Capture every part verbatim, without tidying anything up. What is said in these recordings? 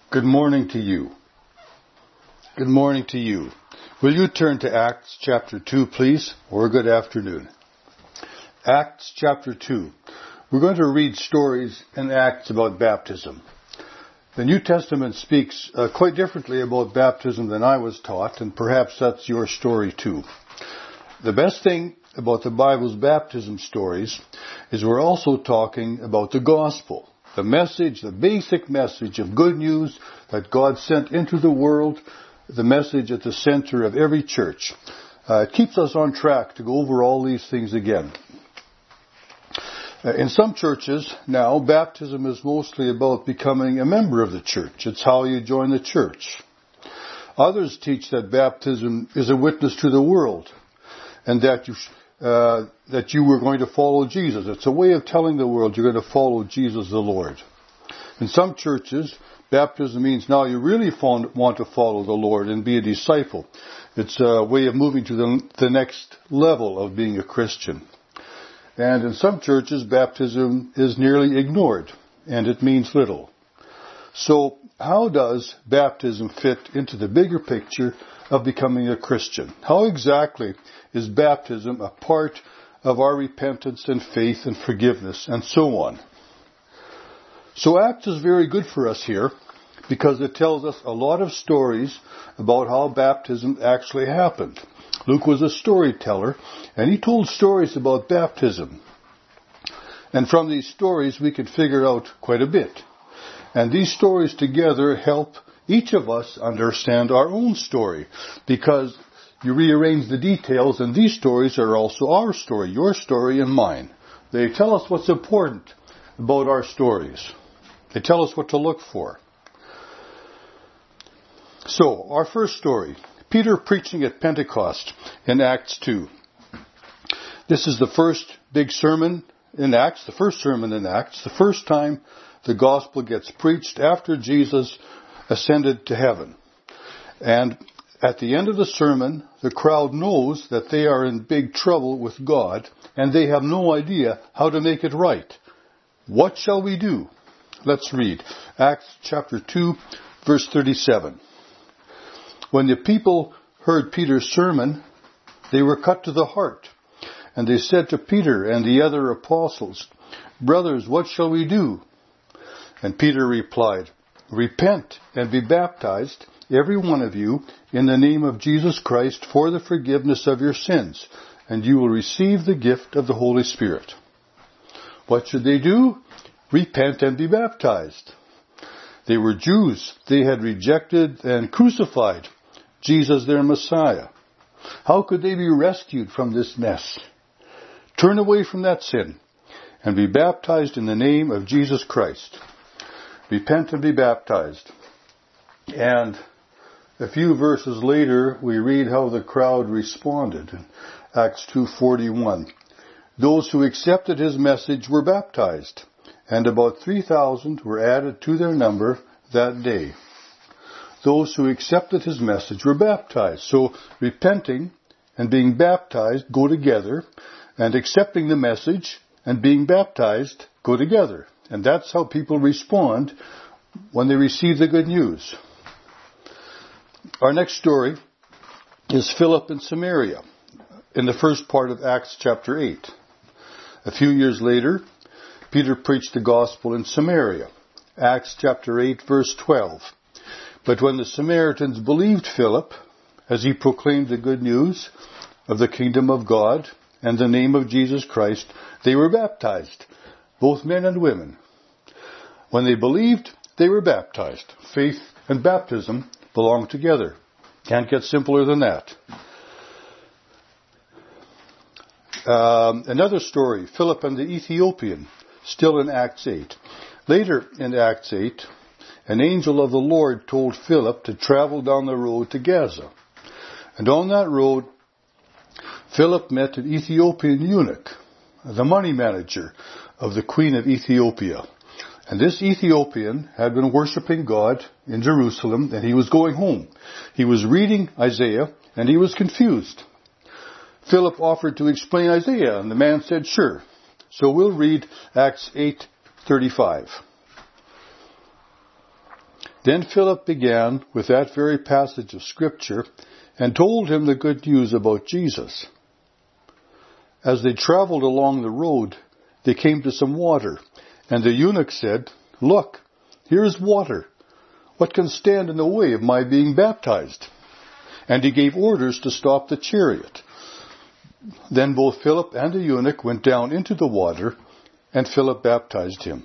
Good morning to you. Good morning to you. Will you turn to Acts chapter two, please? Or good afternoon. Acts chapter two. We're going to read stories in Acts about baptism. The New Testament speaks uh, quite differently about baptism than I was taught, and perhaps that's your story too. The best thing about the Bible's baptism stories is we're also talking about the gospel. The message, the basic message of good news that God sent into the world, the message at the center of every church. Uh, it keeps us on track to go over all these things again. Uh, in some churches now, baptism is mostly about becoming a member of the church. It's how you join the church. Others teach that baptism is a witness to the world and that you Uh, that you were going to follow Jesus. It's a way of telling the world you're going to follow Jesus the Lord. In some churches, baptism means now you really want to follow the Lord and be a disciple. It's a way of moving to the, the next level of being a Christian. And in some churches, baptism is nearly ignored, and it means little. So, how does baptism fit into the bigger picture of becoming a Christian? How exactly is baptism a part of our repentance and faith and forgiveness and so on? So Acts is very good for us here because it tells us a lot of stories about how baptism actually happened. Luke was a storyteller and he told stories about baptism. And from these stories we can figure out quite a bit. And these stories together help each of us understand our own story, because you rearrange the details and these stories are also our story, your story and mine. They tell us what's important about our stories. They tell us what to look for. So, our first story, Peter preaching at Pentecost in Acts two. This is the first big sermon in Acts, the first sermon in Acts, the first time the gospel gets preached after Jesus ascended to heaven. And at the end of the sermon, the crowd knows that they are in big trouble with God and they have no idea how to make it right. What shall we do? Let's read Acts chapter two, verse thirty-seven. When the people heard Peter's sermon, they were cut to the heart. And they said to Peter and the other apostles, "Brothers, what shall we do?" And Peter replied, "Repent and be baptized, every one of you, in the name of Jesus Christ for the forgiveness of your sins, and you will receive the gift of the Holy Spirit." What should they do? Repent and be baptized. They were Jews. They had rejected and crucified Jesus, their Messiah. How could they be rescued from this mess? Turn away from that sin and be baptized in the name of Jesus Christ. Repent and be baptized. And a few verses later, we read how the crowd responded in Acts two forty-one. Those who accepted his message were baptized, and about three thousand were added to their number that day. Those who accepted his message were baptized. So repenting and being baptized go together, and accepting the message and being baptized go together. And that's how people respond when they receive the good news. Our next story is Philip in Samaria, in the first part of Acts chapter eight. A few years later, Peter preached the gospel in Samaria. Acts chapter eight, verse twelve. But when the Samaritans believed Philip, as he proclaimed the good news of the kingdom of God and the name of Jesus Christ, they were baptized, both men and women. When they believed, they were baptized. Faith and baptism belong together. Can't get simpler than that. Um, another story, Philip and the Ethiopian, still in Acts eight. Later in Acts eight, an angel of the Lord told Philip to travel down the road to Gaza. And on that road, Philip met an Ethiopian eunuch, the money manager of the Queen of Ethiopia. And this Ethiopian had been worshiping God in Jerusalem, and he was going home. He was reading Isaiah, and he was confused. Philip offered to explain Isaiah, and the man said, sure. So we'll read Acts eight thirty-five. Then Philip began with that very passage of Scripture and told him the good news about Jesus. As they traveled along the road, they came to some water, and the eunuch said, "Look, here is water. What can stand in the way of my being baptized?" And he gave orders to stop the chariot. Then both Philip and the eunuch went down into the water, and Philip baptized him.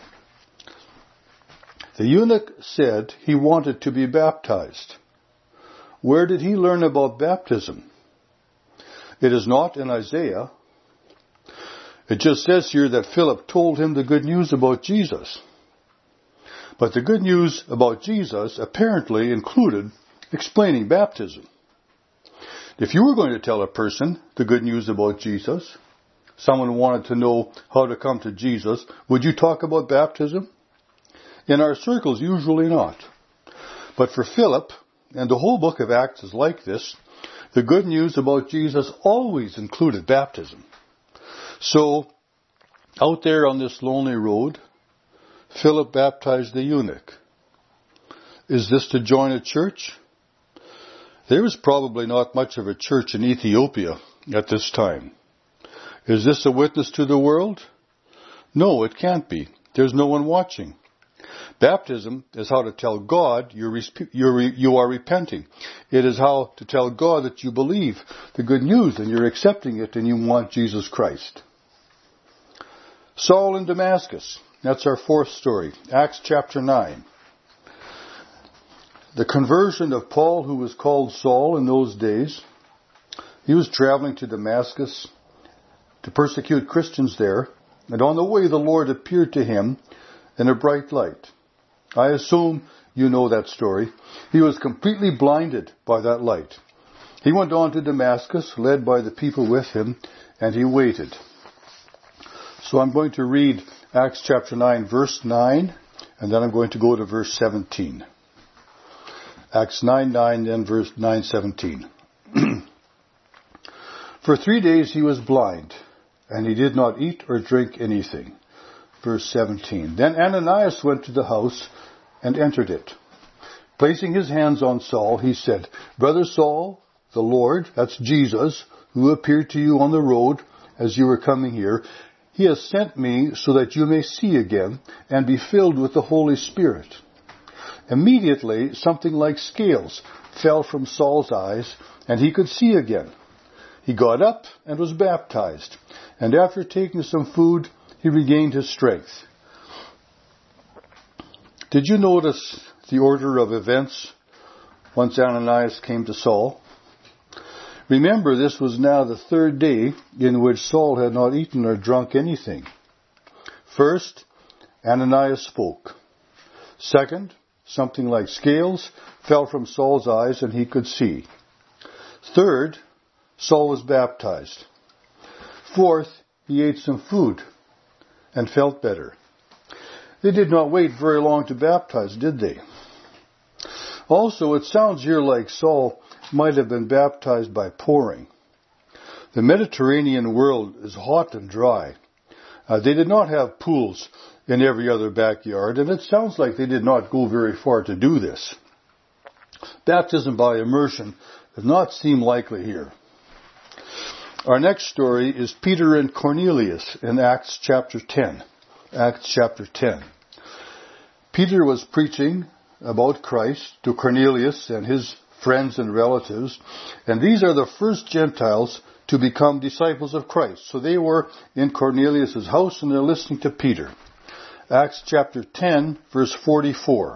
The eunuch said he wanted to be baptized. Where did he learn about baptism? It is not in Isaiah. It just says here that Philip told him the good news about Jesus. But the good news about Jesus apparently included explaining baptism. If you were going to tell a person the good news about Jesus, someone wanted to know how to come to Jesus, would you talk about baptism? In our circles, usually not. But for Philip, and the whole book of Acts is like this, the good news about Jesus always included baptism. So, out there on this lonely road, Philip baptized the eunuch. Is this to join a church? There was probably not much of a church in Ethiopia at this time. Is this a witness to the world? No, it can't be. There's no one watching. Baptism is how to tell God you're, you're, you are repenting. It is how to tell God that you believe the good news and you're accepting it and you want Jesus Christ. Saul in Damascus. That's our fourth story. Acts chapter nine. The conversion of Paul, who was called Saul in those days. He was traveling to Damascus to persecute Christians there. And on the way, the Lord appeared to him in a bright light. I assume you know that story. He was completely blinded by that light. He went on to Damascus, led by the people with him, and he waited. So I'm going to read Acts chapter nine, verse nine, and then I'm going to go to verse seventeen. Acts nine, nine, then verse nine, seventeen. For three days he was blind, and he did not eat or drink anything. Verse seventeen. Then Ananias went to the house and entered it. Placing his hands on Saul, he said, "Brother Saul, the Lord," that's Jesus, "who appeared to you on the road as you were coming here, he has sent me so that you may see again and be filled with the Holy Spirit." Immediately, something like scales fell from Saul's eyes, and he could see again. He got up and was baptized, and after taking some food, he regained his strength. Did you notice the order of events once Ananias came to Saul? Remember, this was now the third day in which Saul had not eaten or drunk anything. First, Ananias spoke. Second, something like scales fell from Saul's eyes and he could see. Third, Saul was baptized. Fourth, he ate some food and felt better. They did not wait very long to baptize, did they? Also, it sounds here like Saul might have been baptized by pouring. The Mediterranean world is hot and dry. Uh, they did not have pools in every other backyard, and it sounds like they did not go very far to do this. Baptism by immersion does not seem likely here. Our next story is Peter and Cornelius in Acts chapter ten. Acts chapter ten. Peter was preaching about Christ to Cornelius and his friends and relatives, and these are the first Gentiles to become disciples of Christ. So they were in Cornelius' house and they're listening to Peter. Acts chapter ten, verse forty-four.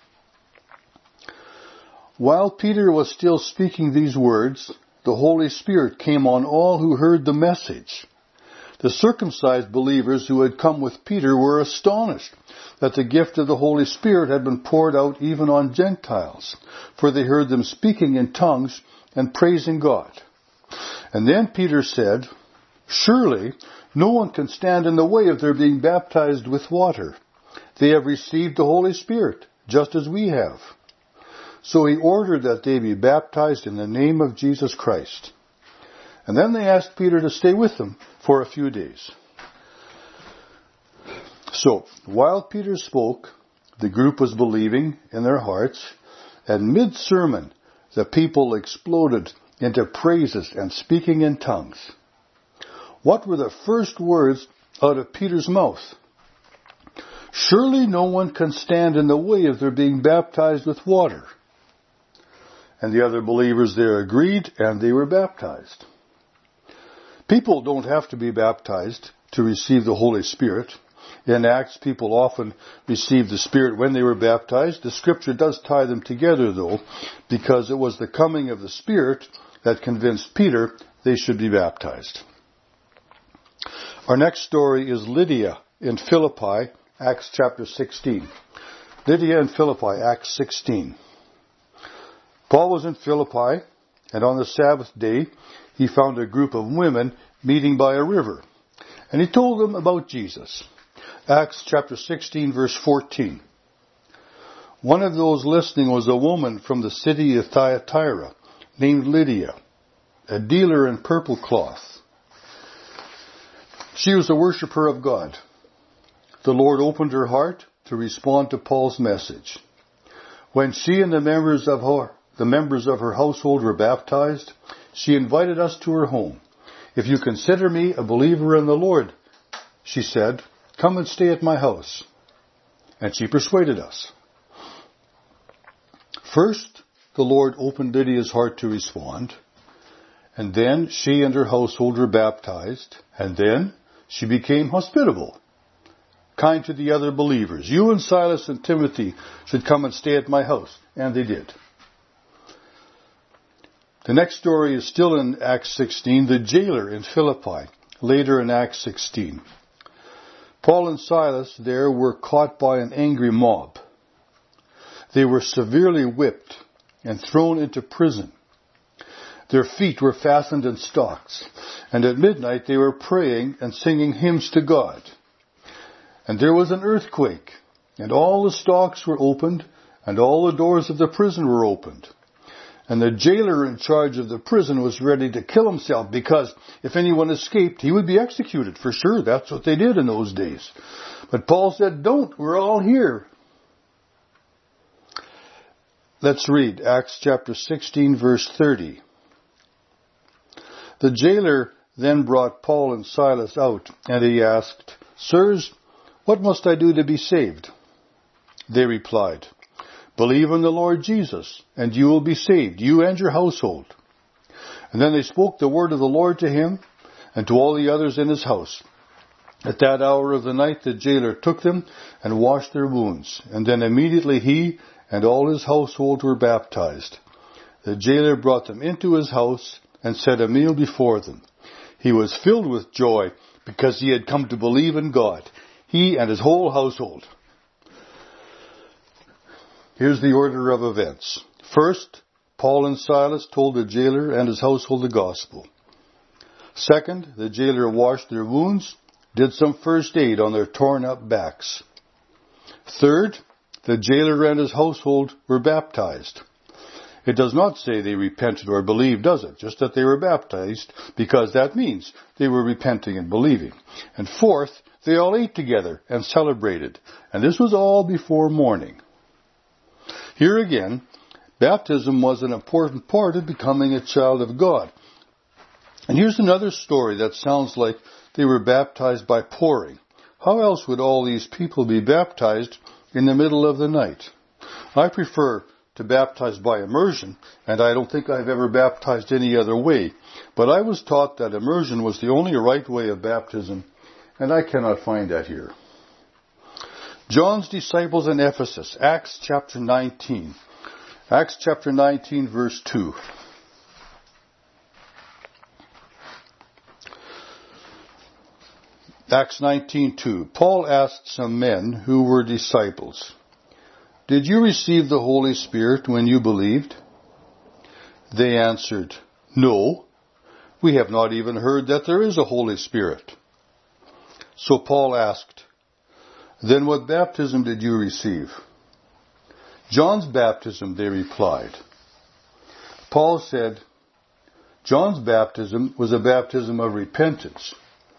While Peter was still speaking these words, the Holy Spirit came on all who heard the message. The circumcised believers who had come with Peter were astonished that the gift of the Holy Spirit had been poured out even on Gentiles, for they heard them speaking in tongues and praising God. And then Peter said, "Surely no one can stand in the way of their being baptized with water. They have received the Holy Spirit, just as we have." So he ordered that they be baptized in the name of Jesus Christ. And then they asked Peter to stay with them for a few days. So, while Peter spoke, The group was believing in their hearts, and mid-sermon, the people exploded into praises and speaking in tongues. What were the first words out of Peter's mouth? Surely no one can stand in the way of their being baptized with water. And the other believers there agreed, and they were baptized. People don't have to be baptized to receive the Holy Spirit. In Acts, people often received the Spirit when they were baptized. The Scripture does tie them together, though, because it was the coming of the Spirit that convinced Peter they should be baptized. Our next story is Lydia in Philippi, Acts chapter sixteen. Lydia in Philippi, Acts sixteen. Paul was in Philippi, and on the Sabbath day, he found a group of women meeting by a river. And he told them about Jesus. Acts chapter sixteen, verse fourteen. One of those listening was a woman from the city of Thyatira named Lydia, a dealer in purple cloth. She was a worshiper of God. The Lord opened her heart to respond to Paul's message. When she and the members of her, the members of her household were baptized, she invited us to her home. If you consider me a believer in the Lord, she said, come and stay at my house. And she persuaded us. First, the Lord opened Lydia's heart to respond. And then she and her household were baptized. And then she became hospitable, kind to the other believers. You and Silas and Timothy should come and stay at my house. And they did. The next story is still in Acts sixteen, the jailer in Philippi, later in Acts sixteen. Paul and Silas there were caught by an angry mob. They were severely whipped and thrown into prison. Their feet were fastened in stocks, and at midnight they were praying and singing hymns to God. And there was an earthquake, and all the stocks were opened, and all the doors of the prison were opened. And the jailer in charge of the prison was ready to kill himself, because if anyone escaped, he would be executed for sure. That's what they did in those days. But Paul said, don't, we're all here. Let's read Acts chapter sixteen, verse thirty. The jailer then brought Paul and Silas out, and he asked, Sirs, what must I do to be saved? They replied, believe in the Lord Jesus, and you will be saved, you and your household. And then they spoke the word of the Lord to him and to all the others in his house. At that hour of the night the jailer took them and washed their wounds, and then immediately he and all his household were baptized. The jailer brought them into his house and set a meal before them. He was filled with joy because he had come to believe in God, he and his whole household. Here's the order of events. First, Paul and Silas told the jailer and his household the gospel. Second, the jailer washed their wounds, did some first aid on their torn up backs. Third, the jailer and his household were baptized. It does not say they repented or believed, does it? Just that they were baptized, because that means they were repenting and believing. And fourth, they all ate together and celebrated. And this was all before morning. Here again, baptism was an important part of becoming a child of God. And here's another story that sounds like they were baptized by pouring. How else would all these people be baptized in the middle of the night? I prefer to baptize by immersion, and I don't think I've ever baptized any other way. But I was taught that immersion was the only right way of baptism, and I cannot find that here. John's disciples in Ephesus, Acts chapter nineteen. Acts chapter nineteen, verse two. Acts nineteen two. Paul asked some men who were disciples, did you receive the Holy Spirit when you believed? They answered, no, we have not even heard that there is a Holy Spirit. So Paul asked, then what baptism did you receive? John's baptism, they replied. Paul said, John's baptism was a baptism of repentance.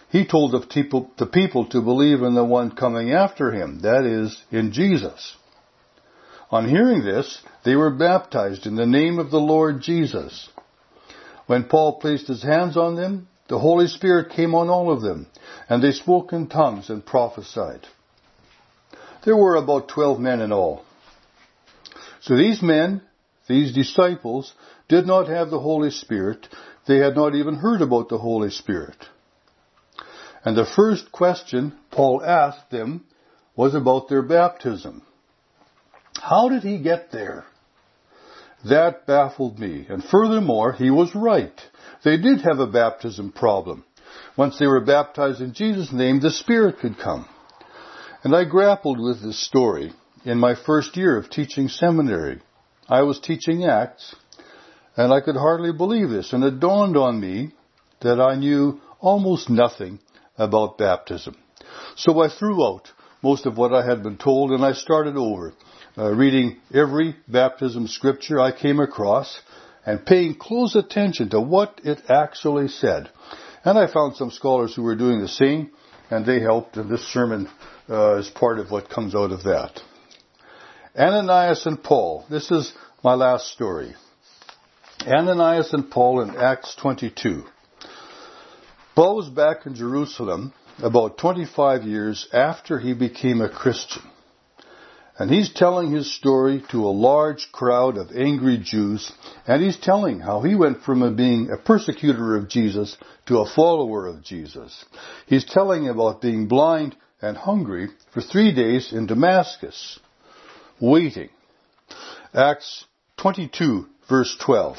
he told the people, the people to believe in the one coming after him, that is, in Jesus. On hearing this, they were baptized in the name of the Lord Jesus. When Paul placed his hands on them, the Holy Spirit came on all of them, and they spoke in tongues and prophesied. There were about twelve men in all. So these men, these disciples, did not have the Holy Spirit. They had not even heard about the Holy Spirit. And the first question Paul asked them was about their baptism. How did he get there? That baffled me. And furthermore, he was right. They did have a baptism problem. Once they were baptized in Jesus' name, the Spirit could come. And I grappled with this story in my first year of teaching seminary. I was teaching Acts, and I could hardly believe this. And it dawned on me that I knew almost nothing about baptism. So I threw out most of what I had been told, and I started over, uh, reading every baptism scripture I came across and paying close attention to what it actually said. And I found some scholars who were doing the same, and they helped, and this sermon uh, is part of what comes out of that. Ananias and Paul. This is my last story. Ananias and Paul in Acts twenty-two. Paul was back in Jerusalem about twenty-five years after he became a Christian. And he's telling his story to a large crowd of angry Jews, and he's telling how he went from being a persecutor of Jesus to a follower of Jesus. He's telling about being blind and hungry for three days in Damascus, waiting. Acts twenty-two, verse twelve.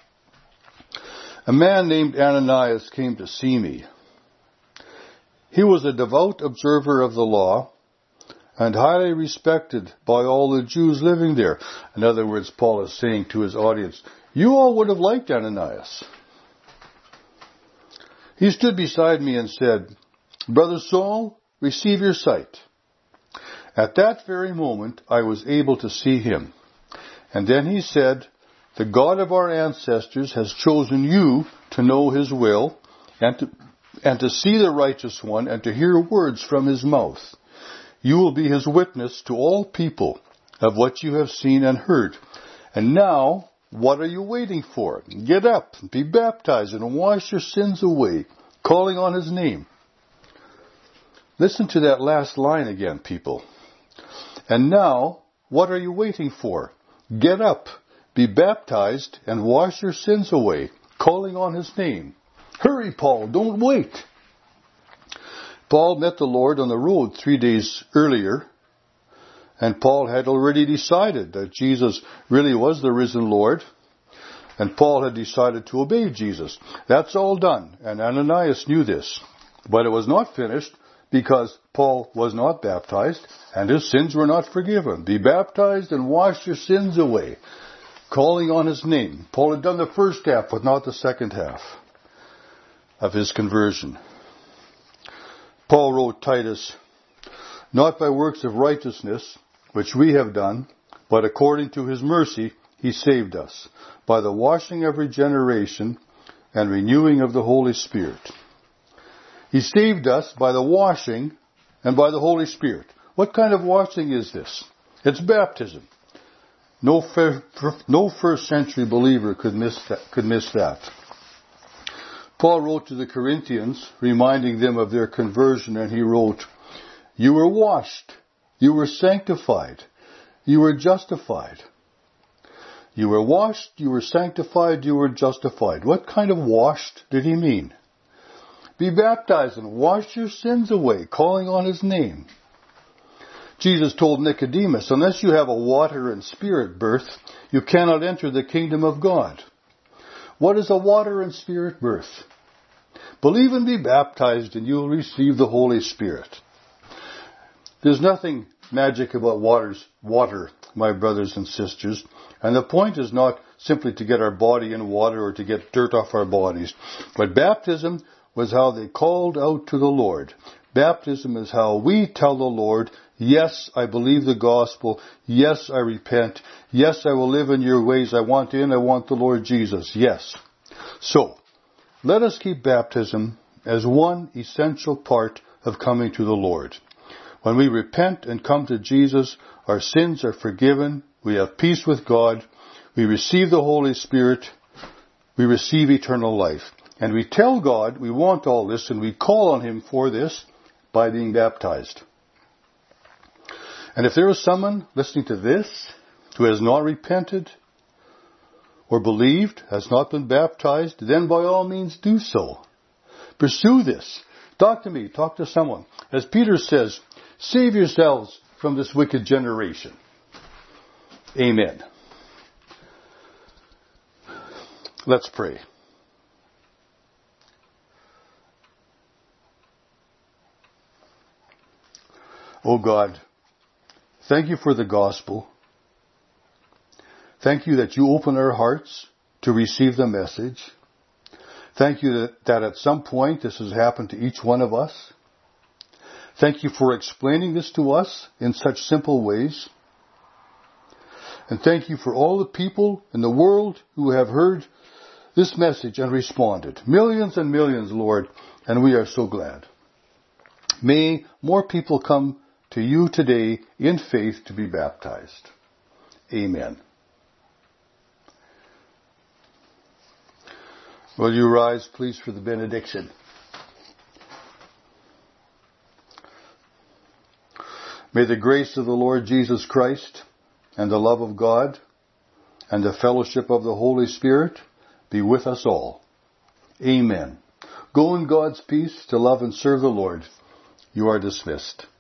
A man named Ananias came to see me. He was a devout observer of the law and highly respected by all the Jews living there. In other words, Paul is saying to his audience, you all would have liked Ananias. He stood beside me and said, Brother Saul, receive your sight. At that very moment, I was able to see him. And then he said, the God of our ancestors has chosen you to know his will and to, and to see the righteous one and to hear words from his mouth. You will be his witness to all people of what you have seen and heard. And now, what are you waiting for? Get up, be baptized, and wash your sins away, calling on his name. Listen to that last line again, people. And now, what are you waiting for? Get up, be baptized, and wash your sins away, calling on his name. Hurry, Paul, don't wait. Paul met the Lord on the road three days earlier, and Paul had already decided that Jesus really was the risen Lord, and Paul had decided to obey Jesus. That's all done, and Ananias knew this. But it was not finished because Paul was not baptized, and his sins were not forgiven. Be baptized and wash your sins away, calling on his name. Paul had done the first half, but not the second half of his conversion. Paul wrote Titus, not by works of righteousness, which we have done, but according to his mercy, he saved us, by the washing of regeneration and renewing of the Holy Spirit. He saved us by the washing and by the Holy Spirit. What kind of washing is this? It's baptism. No, fir- no first century believer could miss that, could miss that. Paul wrote to the Corinthians, reminding them of their conversion, and he wrote, you were washed, you were sanctified, you were justified. You were washed, you were sanctified, you were justified. What kind of washed did he mean? Be baptized and wash your sins away, calling on his name. Jesus told Nicodemus, unless you have a water and spirit birth, you cannot enter the kingdom of God. What is a water and spirit birth? Believe and be baptized and you will receive the Holy Spirit. There's nothing magic about waters, water, my brothers and sisters. And the point is not simply to get our body in water or to get dirt off our bodies. But baptism was how they called out to the Lord. Baptism is how we tell the Lord, yes, I believe the gospel. Yes, I repent. Yes, I will live in your ways. I want in, I want the Lord Jesus. Yes. So, let us keep baptism as one essential part of coming to the Lord. When we repent and come to Jesus, our sins are forgiven, we have peace with God, we receive the Holy Spirit, we receive eternal life. And we tell God we want all this, and we call on Him for this by being baptized. And if there is someone listening to this who has not repented or believed, has not been baptized, then by all means do so. Pursue this. Talk to me. Talk to someone. As Peter says, save yourselves from this wicked generation. Amen. Let's pray. Oh God, thank you for the gospel. Thank you that you open our hearts to receive the message. Thank you that, that at some point this has happened to each one of us. Thank you for explaining this to us in such simple ways. And thank you for all the people in the world who have heard this message and responded. Millions and millions, Lord, and we are so glad. May more people come to you today in faith to be baptized. Amen. Will you rise, please, for the benediction? May the grace of the Lord Jesus Christ and the love of God and the fellowship of the Holy Spirit be with us all. Amen. Go in God's peace to love and serve the Lord. You are dismissed.